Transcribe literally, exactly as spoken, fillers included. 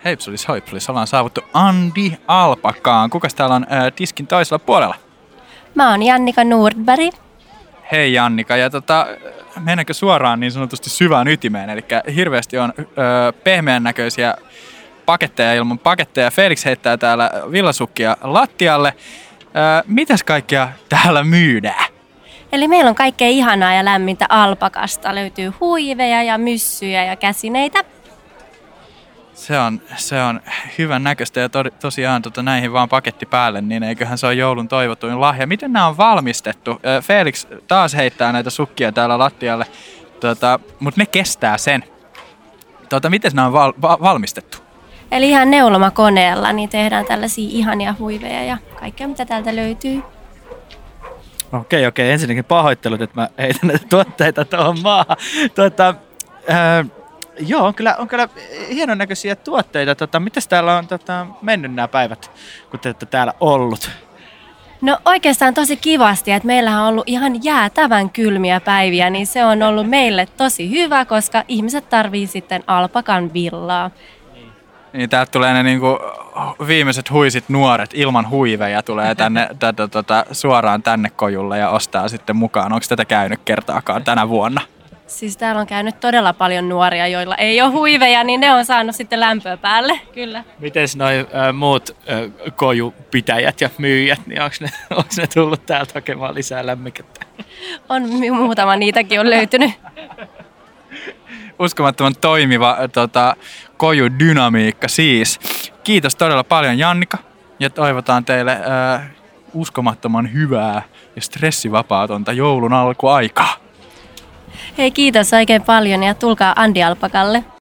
Heipsulis hoipsulis, ollaan saavuttu Andi Alpakaan. Kukas täällä on ää, tiskin toisella puolella? Mä oon Jannika Nordberg. Hei Jannika, ja tota, mennäänkö suoraan niin sanotusti syvään ytimeen? Eli hirveästi on ö, pehmeän näköisiä paketteja ilman paketteja. Felix heittää täällä villasukkia lattialle. Ö, mitäs kaikkea täällä myydään? Eli meillä on kaikkea ihanaa ja lämmintä alpakasta. Löytyy huiveja ja myssyjä ja käsineitä. Se on, se on hyvän näköistä ja to, tosiaan tota, näihin vaan paketti päälle, niin eiköhän se ole joulun toivotuin lahja. Miten nämä on valmistettu? Felix taas heittää näitä sukkia täällä lattialle, tota, mutta ne kestää sen. Tota, miten nämä on val, va, valmistettu? Eli ihan neulomakoneella niin tehdään tällaisia ihania huiveja ja kaikkea mitä täältä löytyy. Okei, okei. Ensinnäkin pahoittelut, että mä heitän näitä tuotteita tuohon maahan. Tuota, ää, Joo, on kyllä, on kyllä hienon näköisiä tuotteita. Tota, mitäs täällä on tota, mennyt nämä päivät, kun te olette täällä ollut? No oikeastaan tosi kivasti, että meillähän on ollut ihan jäätävän kylmiä päiviä, niin se on ollut meille tosi hyvä, koska ihmiset tarvii sitten alpakan villaa. Niin täältä tulee ne niinku viimeiset huisit nuoret ilman huiveja tulee tänne tätä, tota, suoraan tänne kojulle ja ostaa sitten mukaan. Onko tätä käynyt kertaakaan tänä vuonna? Siis täällä on käynyt todella paljon nuoria, joilla ei ole huiveja, niin ne on saanut sitten lämpöä päälle, kyllä. Mites noi äh, muut äh, kojupitäjät ja myyjät, niin onko ne, onks ne tullut täältä hakemaan lisää lämmikettä? On muutama, niitäkin on löytynyt. Uskomattoman toimiva tota, kojudynamiikka siis. Kiitos todella paljon Jannika ja toivotaan teille äh, uskomattoman hyvää ja stressivapaatonta joulun alkuaikaa. Hei, kiitos oikein paljon ja tulkaa Andi Alpakalle.